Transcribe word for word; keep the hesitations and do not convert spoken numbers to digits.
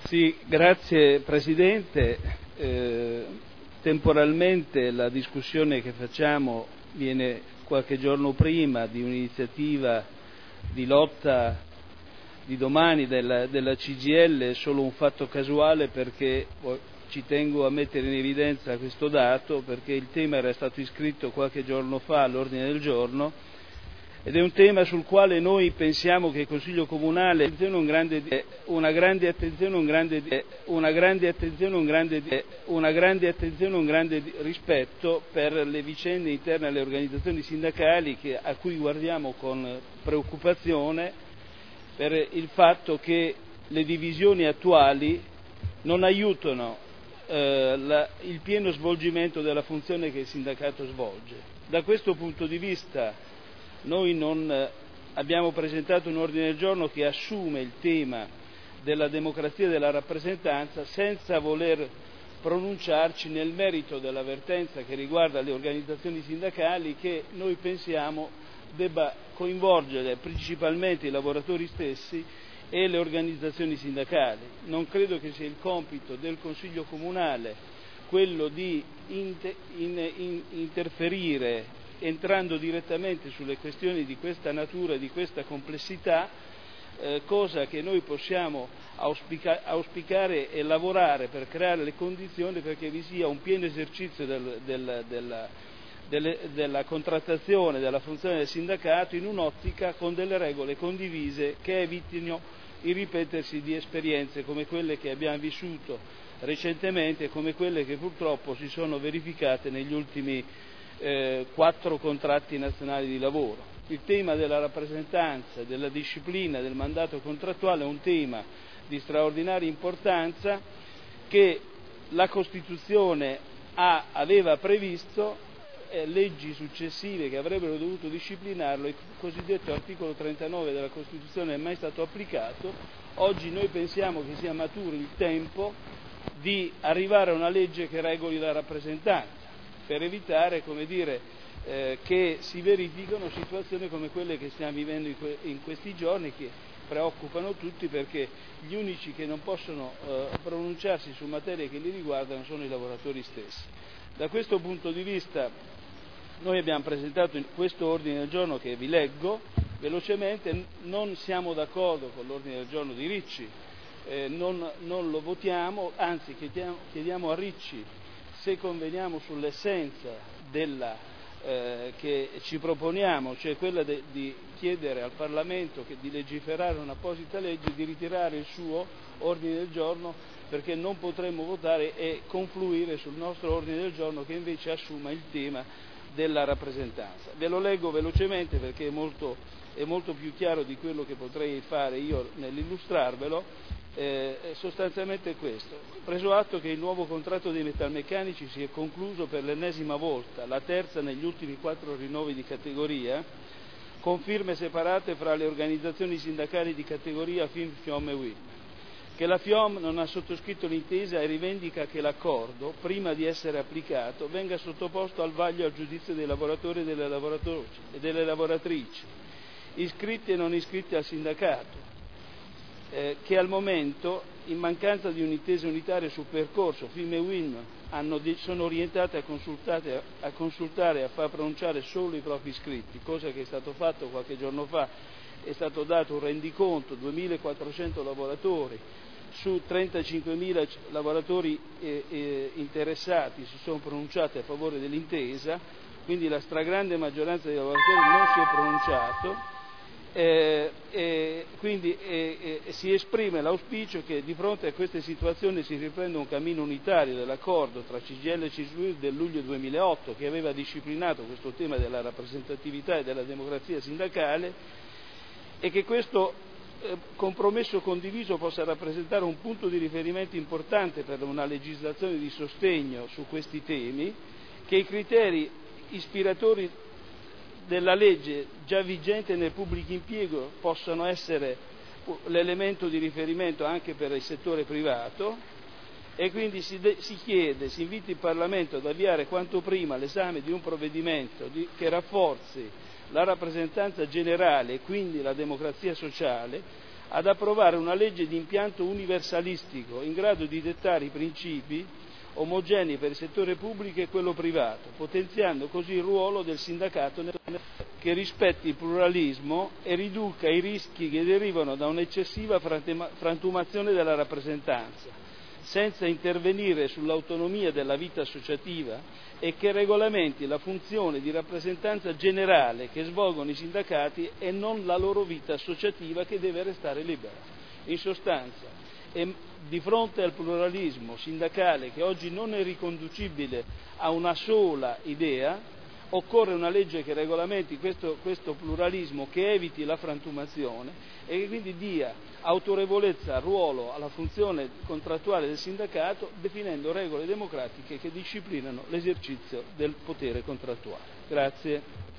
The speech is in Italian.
Sì, grazie Presidente. Eh, temporalmente la discussione che facciamo viene qualche giorno prima di un'iniziativa di lotta di domani della, della C G I L, è solo un fatto casuale perché ci tengo a mettere in evidenza questo dato, perché il tema era stato iscritto qualche giorno fa all'ordine del giorno ed è un tema sul quale noi pensiamo che il Consiglio Comunale attenzione un grande, una grande attenzione, un grande, una grande attenzione, un grande, una grande attenzione, un grande rispetto per le vicende interne alle organizzazioni sindacali che, a cui guardiamo con preoccupazione per il fatto che le divisioni attuali non aiutano eh, la, il pieno svolgimento della funzione che il sindacato svolge. Da questo punto di vista noi non eh, abbiamo presentato un ordine del giorno che assume il tema della democrazia e della rappresentanza senza voler pronunciarci nel merito dell'avvertenza che riguarda le organizzazioni sindacali, che noi pensiamo debba coinvolgere principalmente i lavoratori stessi e le organizzazioni sindacali. Non credo che sia il compito del Consiglio Comunale quello di inter- in, in, interferire entrando direttamente sulle questioni di questa natura e di questa complessità, eh, cosa che noi possiamo auspica- auspicare e lavorare per creare le condizioni perché vi sia un pieno esercizio del, del, della, delle, della contrattazione, della funzione del sindacato in un'ottica con delle regole condivise che evitino il ripetersi di esperienze come quelle che abbiamo vissuto recentemente e come quelle che purtroppo si sono verificate negli ultimi Eh, quattro contratti nazionali di lavoro. Il tema della rappresentanza, della disciplina del mandato contrattuale è un tema di straordinaria importanza che la Costituzione ha, aveva previsto eh, leggi successive che avrebbero dovuto disciplinarlo. Il cosiddetto articolo trentanove della Costituzione non è mai stato applicato. Oggi noi pensiamo che sia maturo il tempo di arrivare a una legge che regoli la rappresentanza, per evitare, come dire, eh, che si verificano situazioni come quelle che stiamo vivendo in, que- in questi giorni, che preoccupano tutti perché gli unici che non possono eh, pronunciarsi su materie che li riguardano sono i lavoratori stessi. Da questo punto di vista noi abbiamo presentato questo ordine del giorno che vi leggo velocemente. Non siamo d'accordo con l'ordine del giorno di Ricci, eh, non, non lo votiamo, anzi chiediamo, chiediamo a Ricci se conveniamo sull'essenza della, eh, che ci proponiamo, cioè quella de, di chiedere al Parlamento che, di legiferare un'apposita legge, di ritirare il suo ordine del giorno, perché non potremmo votare e confluire sul nostro ordine del giorno che invece assuma il tema della rappresentanza. Ve lo leggo velocemente perché è molto, è molto più chiaro di quello che potrei fare io nell'illustrarvelo. Eh, è sostanzialmente questo: preso atto che il nuovo contratto dei metalmeccanici si è concluso per l'ennesima volta, la terza negli ultimi quattro rinnovi di categoria, con firme separate fra le organizzazioni sindacali di categoria F I M, FIOM e U I L, che la FIOM non ha sottoscritto l'intesa e rivendica che l'accordo, prima di essere applicato, venga sottoposto al vaglio e al giudizio dei lavoratori e delle, lavoratori, e delle lavoratrici, iscritti e non iscritti al sindacato, Eh, che al momento, in mancanza di un'intesa unitaria sul percorso, F I M e U I L hanno, sono orientate a, consultate, a consultare e a far pronunciare solo i propri iscritti, cosa che è stato fatto qualche giorno fa. È stato dato un rendiconto, duemilaquattrocento lavoratori su trentacinquemila lavoratori eh, eh, interessati si sono pronunciati a favore dell'intesa, quindi la stragrande maggioranza dei lavoratori non si è pronunciato. Eh, eh, quindi eh, eh, si esprime l'auspicio che di fronte a queste situazioni si riprenda un cammino unitario dell'accordo tra C G I L e C S U I L del luglio duemilaotto, che aveva disciplinato questo tema della rappresentatività e della democrazia sindacale, e che questo eh, compromesso condiviso possa rappresentare un punto di riferimento importante per una legislazione di sostegno su questi temi, che i criteri ispiratori della legge già vigente nel pubblico impiego possano essere l'elemento di riferimento anche per il settore privato, e quindi si, de- si chiede, si invita il Parlamento ad avviare quanto prima l'esame di un provvedimento di- che rafforzi la rappresentanza generale e quindi la democrazia sociale, ad approvare una legge di impianto universalistico in grado di dettare i principi omogenei per il settore pubblico e quello privato, potenziando così il ruolo del sindacato che rispetti il pluralismo e riduca i rischi che derivano da un'eccessiva frantumazione della rappresentanza, senza intervenire sull'autonomia della vita associativa, e che regolamenti la funzione di rappresentanza generale che svolgono i sindacati e non la loro vita associativa, che deve restare libera. In sostanza, e di fronte al pluralismo sindacale, che oggi non è riconducibile a una sola idea, occorre una legge che regolamenti questo, questo pluralismo, che eviti la frantumazione e che quindi dia autorevolezza al ruolo, alla funzione contrattuale del sindacato, definendo regole democratiche che disciplinano l'esercizio del potere contrattuale. Grazie.